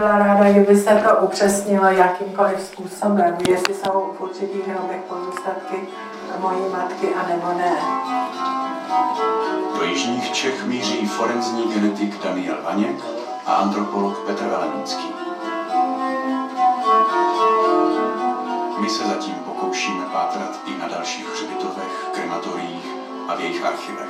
byla ráda, kdyby se to upřesnilo jakýmkoliv způsobem, jestli jsou v určitých hrobech pozůstatky mojí matky, anebo ne. Do jižních Čech míří forenzní genetik Daniel Vaněk a antropolog Petr Velemínský. My se zatím pokoušíme pátrat i na dalších hřbitovech, krematoriích a v jejich archivech.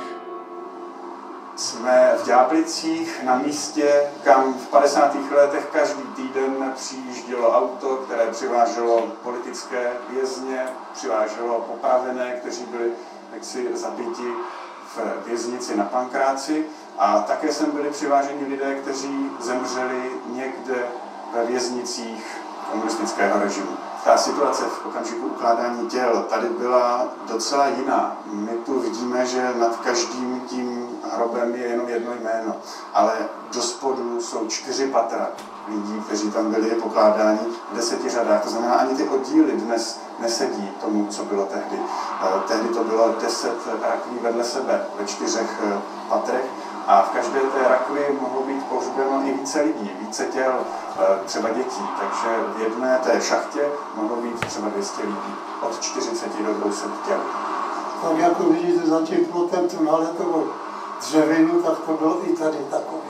Jsme v Ďáblicích na místě, kam v 50. letech každý týden přijíždělo auto, které přiváželo politické vězně, přiváželo popravené, kteří byli jaksi zabiti v věznici na Pankráci. A také sem byli přiváženi lidé, kteří zemřeli někde ve věznicích komunistického režimu. Ta situace v okamžiku ukládání těl tady byla docela jiná. My tu vidíme, že nad každým tím hrobem je jenom jedno jméno, ale do spodu jsou 4 patra lidí, kteří tam byli pokládáni v 10 řadách. To znamená, ani ty oddíly dnes nesedí tomu, co bylo tehdy. Tehdy to bylo 10 rakví vedle sebe ve 4 patrech a v každé té rakvi mohlo být pohřbeno i více lidí, více těl, třeba dětí. Takže v jedné té šachtě mohlo být třeba 200 lidí, od 40 do 200 těl. Tak jako vidíte za tím plotem tu naletovou dřevinu, tak to bylo i tady takový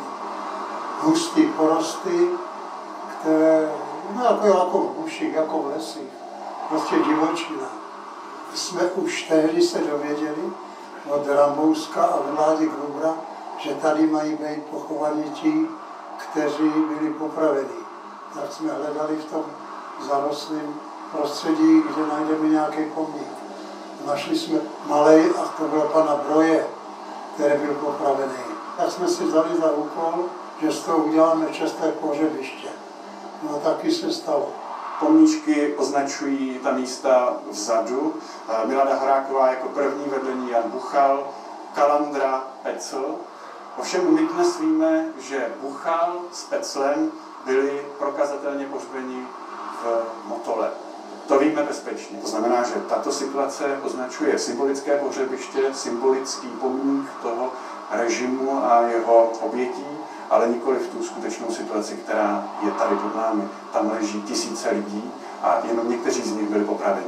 hustý porosty, které, no jako v buších, jako v lesích, prostě divočina. Jsme už tehdy se dověděli od Rambouska a Vlády Grubra, že tady mají být pochovaní ti, kteří byli popraveni. Tak jsme hledali v tom zarostlém prostředí, kde najdeme nějaký pomník. Našli jsme malej a to byl pana Broje, který byl popravený. Tak jsme si dali za úkol, že z toho uděláme česté pohřebiště. No a taky se stalo. Pomníčky označují ta místa vzadu. Milada Horáková jako první, vedle ní Jan Buchal, Kalandra, Pecl. Ovšem my dnes víme, že Buchal s Peclem byli prokazatelně pohřbeni v Motole. To víme bezpečně. To znamená, že tato situace označuje symbolické pohřebiště, symbolický pomník toho režimu a jeho obětí, ale nikoli v tu skutečnou situaci, která je tady pod námi. Tam leží tisíce lidí a jenom někteří z nich byli popraveni.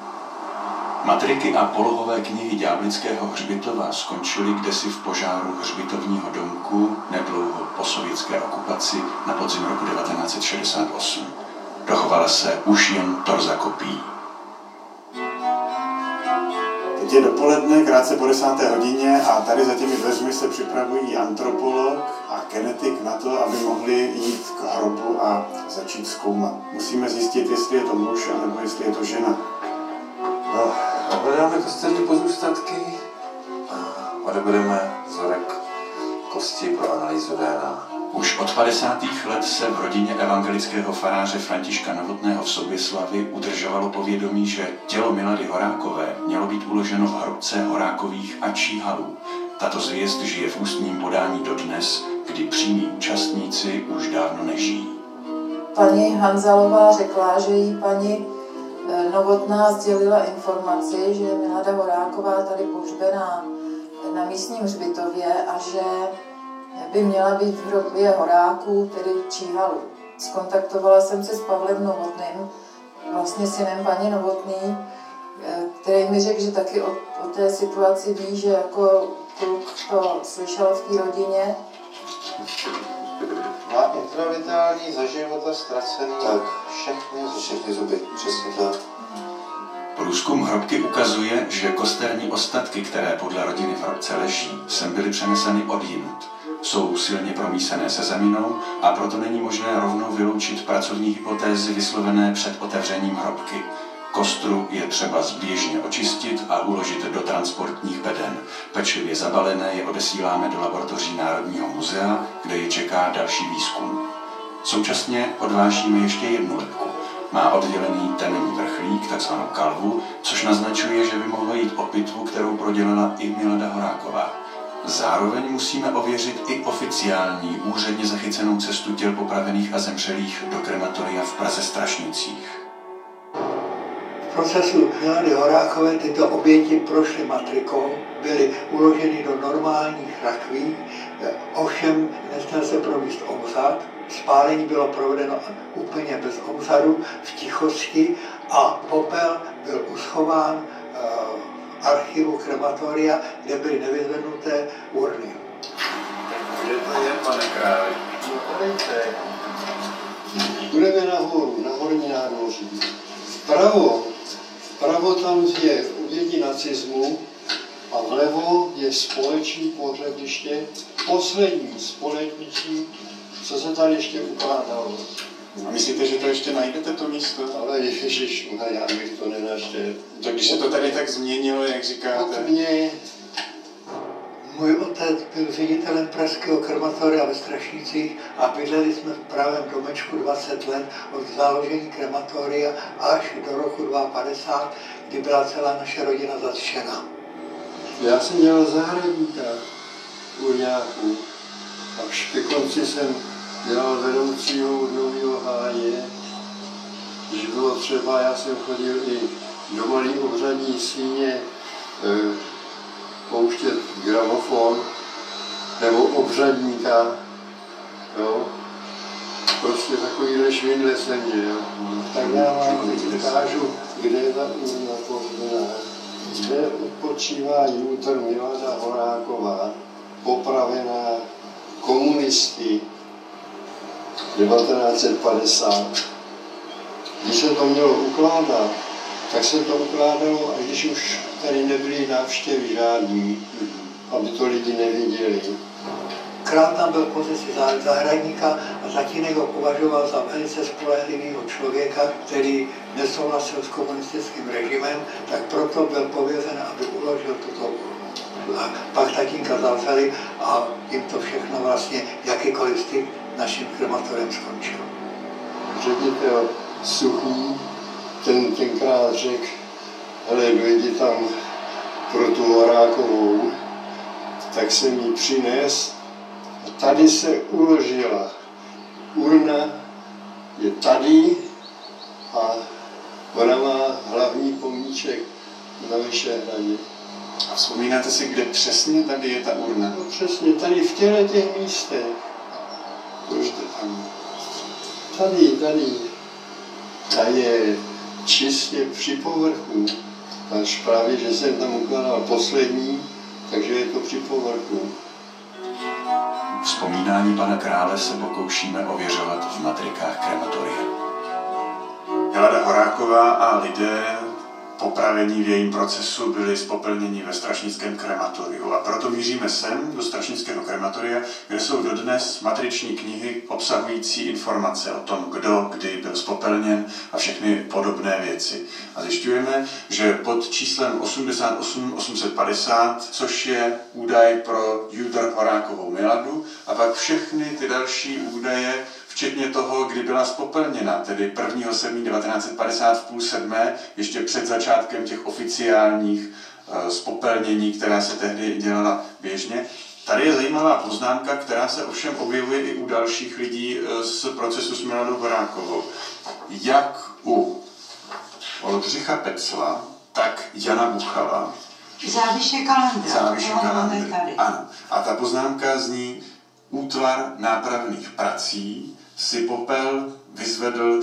Matriky a polohové knihy Ďáblického hřbitova skončily kdesi v požáru hřbitovního domku nedlouho po sovětské okupaci na podzim roku 1968. Dochovala se už jen torza kopií. Teď je dopoledne, krátce po 10. hodině a tady za těmi dveřmi se připravují antropolog a genetik na to, aby mohli jít k hrobu a začít zkoumat. Musíme zjistit, jestli je to muž, anebo jestli je to žena. No, hledáme kostelní pozůstatky a odebereme vzorek kosti pro analýzu DNA. Už od 50. let se v rodině evangelického faráře Františka Novotného v Soběslavi udržovalo povědomí, že tělo Milady Horákové mělo být uloženo v hrobce Horákových a Číhalů. Tato zvěst žije v ústním podání dodnes, kdy přímí účastníci už dávno nežijí. Paní Hanzalová řekla, že jí paní Novotná sdělila informaci, že Milada Horáková tady pohřbená na místním hřbitově a že by měla být v hrobě Horáků, tedy Číhalů. Skontaktovala jsem se s Pavlem Novotným, vlastně synem paní Novotný, který mi řekl, že taky o té situaci ví, že jako kluk to slyšel v té rodině. Má intravitální, za života ztracený, tak všechny zuby, přesně tak. Průzkum hrobky ukazuje, že kosterní ostatky, které podle rodiny v hrobce leží, sem byly přeneseny odjinud. Jsou silně promísené se zeminou a proto není možné rovnou vyloučit pracovní hypotézy vyslovené před otevřením hrobky. Kostru je třeba zběžně očistit a uložit do transportních beden. Pečlivě zabalené je odesíláme do laboratoří Národního muzea, kde je čeká další výzkum. Současně odvážíme ještě jednu lebku. Má oddělený temenní vrchlík, takzvanou kalvu, což naznačuje, že by mohlo jít o pitvu, kterou prodělala i Milada Horáková. Zároveň musíme ověřit i oficiální, úředně zachycenou cestu těl popravených a zemřelých do krematoria v Praze Strašnicích. V procesu Milady Horákové tyto oběti prošly matrikou, byly uloženy do normálních rakví, ovšem nesměl se provést obřad, spálení bylo provedeno úplně bez obzadu, v tichosti a popel byl uschován v archivu krematoria, kde byly nevyzvednuté urny. Kde to je, pane králi? Budeme nahoru, na horní nádvoří. Vpravo tam je oběti nacismu a vlevo je společní pohřebiště, poslední společničí, co se tady ještě ukládalo. A myslíte, že to ještě najdete, to místo? Ale ježiš, já bych to nenašel. Tak když se to tady tak změnilo, jak říkáte? Od mě. Můj otec byl ředitelem pražského krematoria ve Strašnicích a bydleli jsme v pravém domečku 20 let od založení krematoria až do roku 1952, kdy byla celá naše rodina zatčena. Já jsem dělal zahradníka u nějaků a ke konci jsem dělal vedoucího Udnovýho háje. Když bylo třeba, já jsem chodil i do malý obřadní síně pouštět gramofon nebo obřadníka, jo. Prostě takovýhle švindle jsem měl. Tak já vám ukážu, kde je ta urna pohřbená. Zde odpočívá Jútr Milada Horáková, popravená komunisty 1950. Když se to mělo ukládat, tak se to ukládalo, a když už tady nebyly návštěvy žádný, aby to lidi neviděli. Král tam byl v pozici zahradníka a tatínek ho považoval za velice spolehlivého člověka, který nesouhlasil s komunistickým režimem, tak proto byl pověřen, aby uložil tuto urnu. A pak tatínka zavřeli a jim to všechno vlastně, jakýkoliv styk naším krematorem skončil. Ředitel Suchý, tenkrát řekl, hele, dojdi tam pro tu Horákovou, tak jsem ji přines a tady se uložila. Urna je tady a ona má hlavní pomníček na Vyšehradě. A vzpomínáte si, kde přesně tady je ta urna? No přesně, tady v těch místech. Proč to tam? Tady. Ta je čistě při povrchu. Až právě, že jsem tam ukládal poslední, takže je to při povrchu. Vzpomínání pana krále se pokoušíme ověřovat v matrikách krematoria. Milada Horáková a lidé popravení v jejím procesu byli zpopelněni ve strašnickém krematoriu. A proto míříme sem do strašnického krematoria, kde jsou dodnes matriční knihy obsahující informace o tom, kdo kdy byl zpopelněn a všechny podobné věci. A zjišťujeme, že pod číslem 88850, což je údaj pro Jútr Horákovou Miladu, a pak všechny ty další údaje, včetně toho, kdy byla zpopelněna, tedy 1.7.1950 v 6:30, ještě před začátkem těch oficiálních zpopelnění, která se tehdy dělala běžně. Tady je zajímavá poznámka, která se ovšem objevuje i u dalších lidí z procesu s Miladou Horákovou. Jak u Oldřicha Pecla, tak Jana Buchala. Záviše Kalandra. Ano. A ta poznámka zní: útvar nápravných prací si popel vyzvedl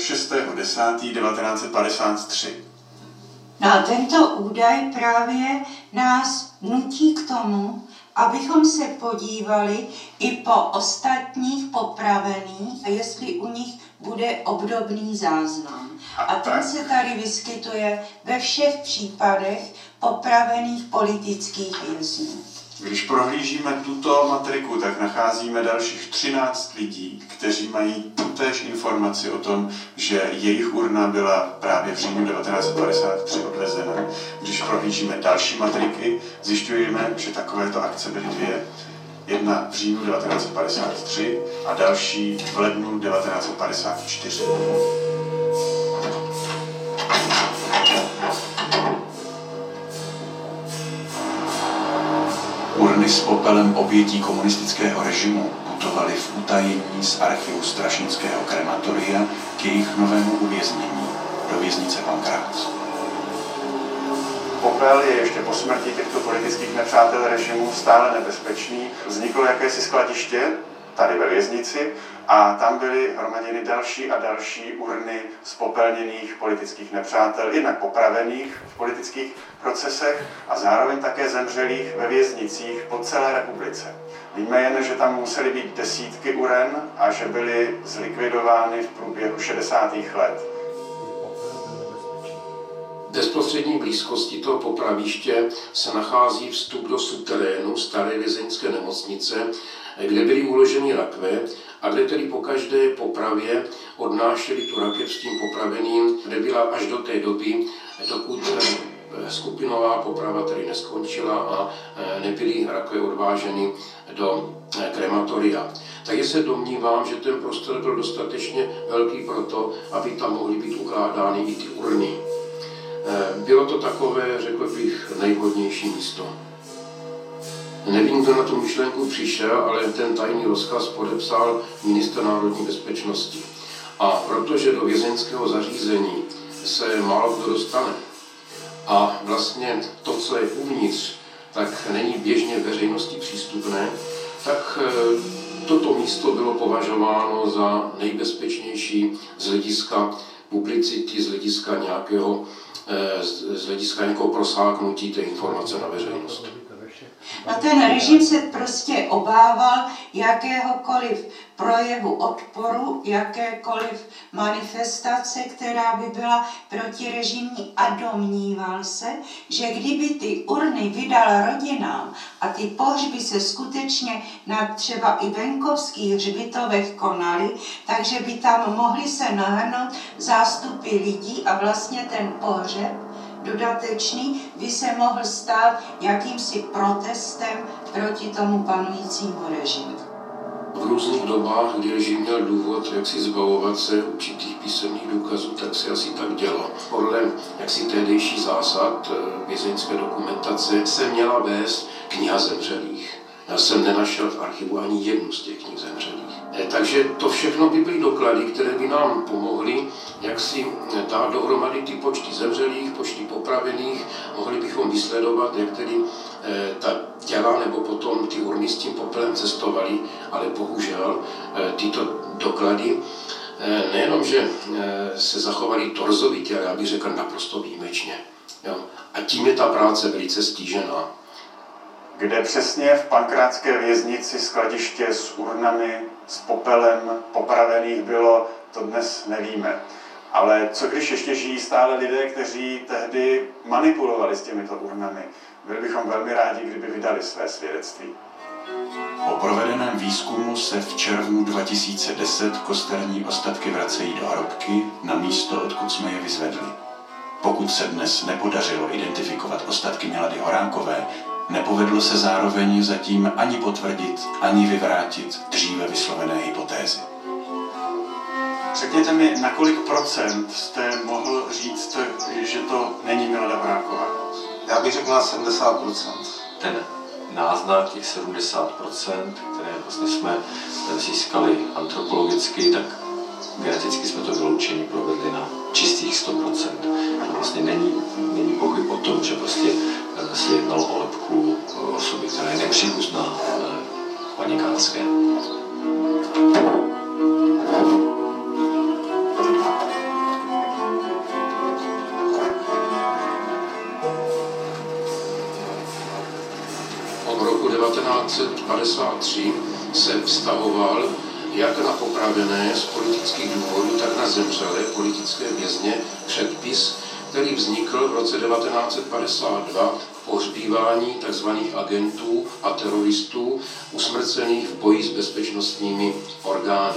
6.10.1953. No a tento údaj právě nás nutí k tomu, abychom se podívali i po ostatních popravených, jestli u nich bude obdobný záznam. A ten se tady vyskytuje ve všech případech popravených politických vězňů. Když prohlížíme tuto matriku, tak nacházíme dalších 13 lidí, kteří mají tutéž informaci o tom, že jejich urna byla právě v říjnu 1953 odvezena. Když prohlížíme další matriky, zjišťujeme, že takovéto akce byly dvě. Jedna v říjnu 1953 a další v lednu 1954. Urny s popelem obětí komunistického režimu putovaly v utajení z archivu strašnického krematoria k jejich novému uvěznění do věznice Pankrác. Popel je ještě po smrti těchto politických nepřátel režimu stále nebezpečný. Vzniklo jakési skladiště tady ve věznici a tam byly hromaděny další a další urny spopelněných politických nepřátel, jednak popravených v politických procesech a zároveň také zemřelých ve věznicích po celé republice. Víme jen, že tam musely být desítky uren a že byly zlikvidovány v průběhu 60. let. V bezprostřední blízkosti toho popraviště se nachází vstup do suterénu staré vězeňské nemocnice, kde byly uloženy rakve a kde tedy po každé popravě odnášeli tu rakev s tím popraveným, kde byla až do té doby, dokud skupinová poprava tedy neskončila a nebyly rakve odváženy do krematoria. Takže se domnívám, že ten prostor byl dostatečně velký proto, aby tam mohly být ukládány i ty urny. Bylo to takové, řekl bych, nejvhodnější místo. Nevím, kdo na tu myšlenku přišel, ale ten tajný rozkaz podepsal ministr národní bezpečnosti. A protože do vězeňského zařízení se málo kdo dostane a vlastně to, co je uvnitř, tak není běžně veřejnosti přístupné, tak toto místo bylo považováno za nejbezpečnější z hlediska publicity, z hlediska nějakého prosáknutí té informace na veřejnost. A ten režim se prostě obával jakéhokoliv projevu odporu, jakékoliv manifestace, která by byla protirežimní a domníval se, že kdyby ty urny vydal rodinám a ty pohřby se skutečně na třeba i venkovských hřbitovech konaly, takže by tam mohly se nahrnout zástupy lidí a vlastně ten pohřeb dodatečný by se mohl stát jakýmsi protestem proti tomu panujícímu režimu. V různých dobách, kdy režim měl důvod, jak si zbavovat se určitých písemných důkazů, tak se asi tak dělo. Podle jaksi tehdejší zásad vězeňské dokumentace se měla vést kniha zemřelých. Já jsem nenašel v archivu ani jednu z těch knih zemřelých. Takže to všechno by byly doklady, které by nám pomohly, jak si dát dohromady ty počty zemřelých, počty popravených, mohli bychom vysledovat, jak tedy ta těla nebo potom ty urny s tím popelem cestovaly, ale bohužel tyto doklady nejenom, že se zachovaly torzovitě, ale já bych řekl naprosto výjimečně. Jo? A tím je ta práce velice stížená. Kde přesně v pankrátské věznici skladiště s urnami, s popelem popravených bylo, to dnes nevíme. Ale co když ještě žijí stále lidé, kteří tehdy manipulovali s těmito urnami? Byli bychom velmi rádi, kdyby vydali své svědectví. Po provedeném výzkumu se v červnu 2010 kosterní ostatky vracejí do hrobky na místo, odkud jsme je vyzvedli. Pokud se dnes nepodařilo identifikovat ostatky Milady Horákové, nepovedlo se zároveň zatím ani potvrdit, ani vyvrátit dříve vyslovené hypotézy. Řekněte mi, na kolik procent jste mohl říct, že to není Milada Horáková? Já bych řekl na 70%. Ten náznak těch 70%, které vlastně jsme získali antropologicky, tak geneticky jsme to vyloučení provedli na čistých 100%. Vlastně není pochyb o tom, že prostě se jednalo o lebku osoby, která je nepříbuzná paní Kácké. Od roku 1953 se vztahoval jak na popravené z politických důvodů, tak na zemřelé politické vězně předpis, který vznikl v roce 1952 v pohřbívání tzv. Agentů a teroristů usmrcených v boji s bezpečnostními orgány.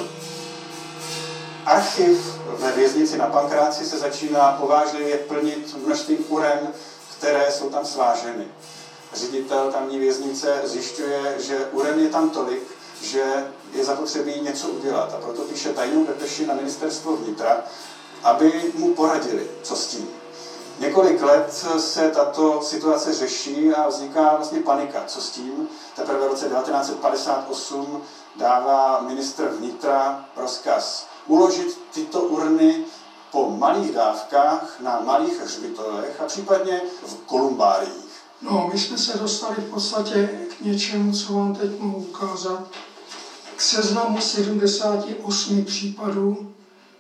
Archiv ve věznici na Pankráci se začíná povážlivě plnit množstvím uren, které jsou tam sváženy. Ředitel tamní věznice zjišťuje, že uren je tam tolik, že je zapotřebí něco udělat. A proto píše tajnou depeši na ministerstvo vnitra, aby mu poradili, co s tím. Několik let se tato situace řeší a vzniká vlastně panika, co s tím. Teprve v roce 1958 dává ministr vnitra rozkaz uložit tyto urny po malých dávkách na malých hřbitovech a případně v kolumbáriích. No, my jsme se dostali v podstatě k něčemu, co vám teď mohu ukázat. k seznamu 78 případů,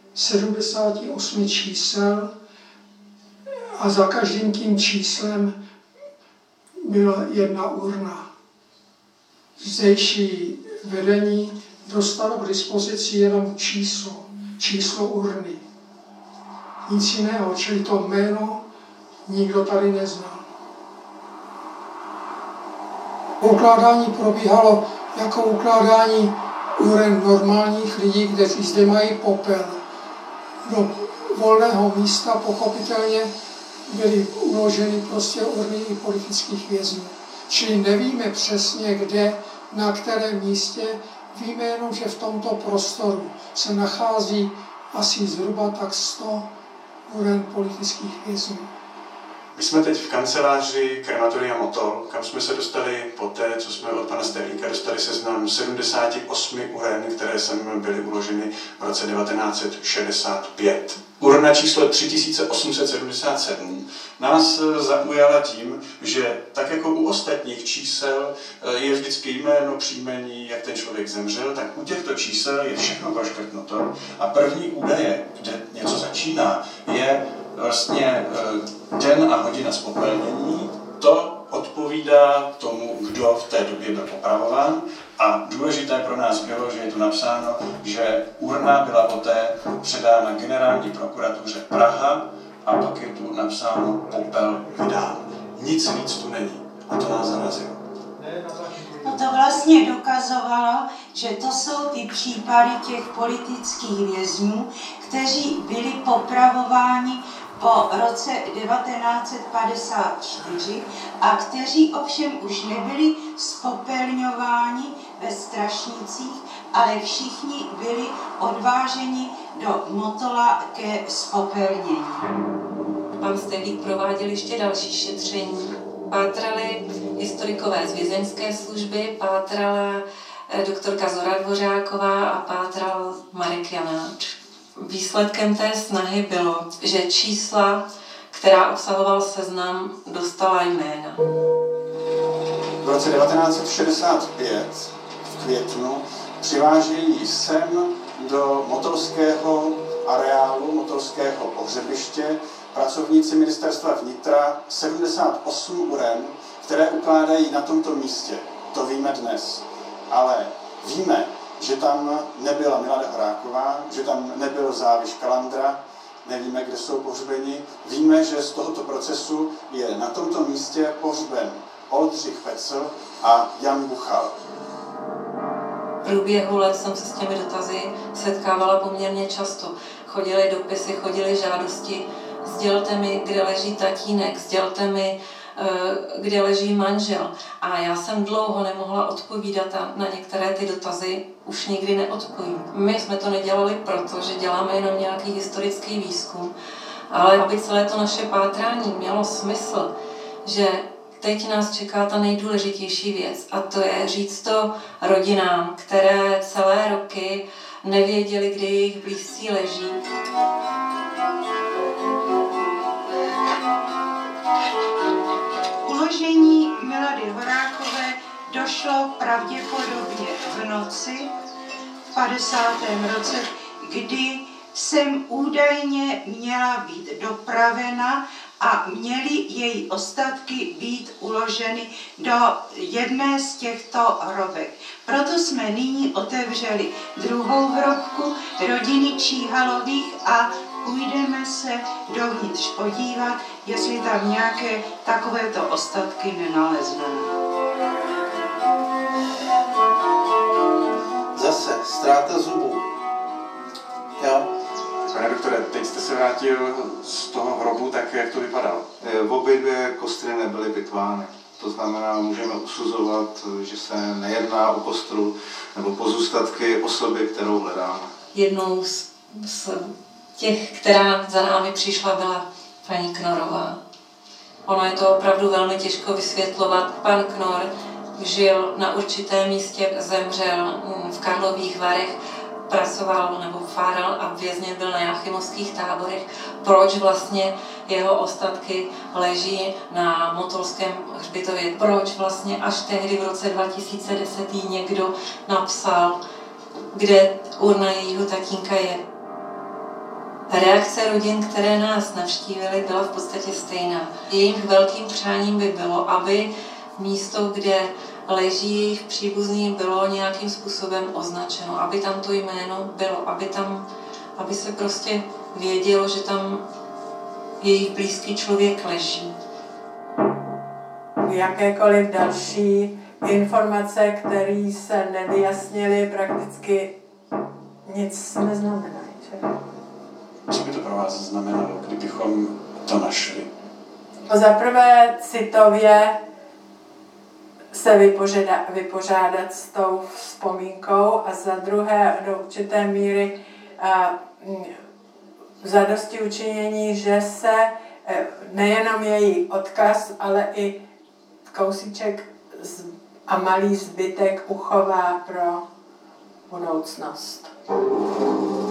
78 čísel a za každým tím číslem byla jedna urna. Zdejší vedení dostalo k dispozici jenom číslo urny. Nic jiného, čili to jméno nikdo tady neznal. Ukládání probíhalo jako ukládání uren normálních lidí, kteří zde mají popel. Do volného místa pochopitelně byly uloženy prostě urny i politických vězňů. Čili nevíme přesně, kde, na kterém místě, víme jenom, že v tomto prostoru se nachází asi zhruba tak 100 uren politických vězňů. My jsme teď v kanceláři Krematoria Motol, kam jsme se dostali poté, co jsme od pana Sterlíka dostali seznam 78 uren, které sem byly uloženy v roce 1965. Urna číslo 3877 nás zaujala tím, že tak jako u ostatních čísel je vždycky jméno, příjmení, jak ten člověk zemřel, tak u těchto čísel je všechno proškrtnuto a první údaje, kde něco začíná, je vlastně den a hodina zpopelnění. To odpovídá tomu, kdo v té době byl popravován. A důležité pro nás bylo, že je tu napsáno, že urna byla poté předána generální prokuratuře Praha a pak je tu napsáno popel vydán. Nic víc tu není. A to nás zarazilo. No to vlastně dokazovalo, že to jsou ty případy těch politických vězňů, kteří byli popravováni po roce 1954 a kteří ovšem už nebyli spopelňováni ve Strašnicích, ale všichni byli odváženi do Motola ke spopelnění. Pan Sterlík prováděl ještě další šetření. Pátrali historikové z vězeňské služby, pátrala doktorka Zora Dvořáková a pátral Marek Janáč. Výsledkem té snahy bylo, že čísla, která obsahoval seznam, dostala jména. V roce 1965 v květnu přivážejí sem do motolského areálu, motolského pohřebiště pracovníci ministerstva vnitra 78 uren, které ukládají na tomto místě. To víme dnes. Ale víme, že tam nebyla Milada Horáková, že tam nebyl Záviš Kalandra, nevíme, kde jsou pohřbeni. Víme, že z tohoto procesu je na tomto místě pohřben Oldřich Pecl a Jan Buchal. V průběhu let jsem se s těmi dotazy setkávala poměrně často. Chodily dopisy, chodily žádosti, sdělte mi, kde leží tatínek, sdělte mi, kde leží manžel. A já jsem dlouho nemohla odpovídat a na některé ty dotazy už nikdy neodpovím. My jsme to nedělali proto, že děláme jenom nějaký historický výzkum, ale aby celé to naše pátrání mělo smysl, že teď nás čeká ta nejdůležitější věc a to je říct to rodinám, které celé roky nevěděli, kde jejich blízcí leží. Uložení Milady Horákové došlo pravděpodobně v noci v 50. roce, kdy jsem údajně měla být dopravena a měly její ostatky být uloženy do jedné z těchto hrobek. Proto jsme nyní otevřeli druhou hrobku rodiny Číhalových a půjdeme se dovnitř podívat, jestli tam nějaké takovéto ostatky nenalezneme. Zase ztráta zubů. Jo? Pane doktore, teď jste se vrátil z toho hrobu, tak jak to vypadalo? Obě dvě kostry nebyly pitvány. To znamená, můžeme usuzovat, že se nejedná o kostru nebo pozůstatky osoby, kterou hledáme. Jednou z těch, která za námi přišla, byla paní Knorová. Ono je to opravdu velmi těžko vysvětlovat. Pan Knor žil na určitém místě, zemřel v Karlových Varech, pracoval nebo fáral a vězněn byl na Jáchymovských táborech. Proč vlastně jeho ostatky leží na Motolském hřbitově? Proč vlastně až tehdy v roce 2010 někdo napsal kde urna jejího tatínka je. Reakce rodin, které nás navštívily, byla v podstatě stejná. Jejím velkým přáním by bylo, aby místo, kde leží jejich příbuzný, bylo nějakým způsobem označeno, aby tam to jméno bylo, aby se prostě vědělo, že tam jejich blízký člověk leží. Jakékoliv další informace, které se nevyjasnily, prakticky nic neznamenají. Co by to pro vás znamenalo, kdybychom to našli? Za prvé citově se vypořádat s tou vzpomínkou a za druhé do určité míry zadosti učinění, že se nejenom její odkaz, ale i kousíček a malý zbytek uchová pro budoucnost.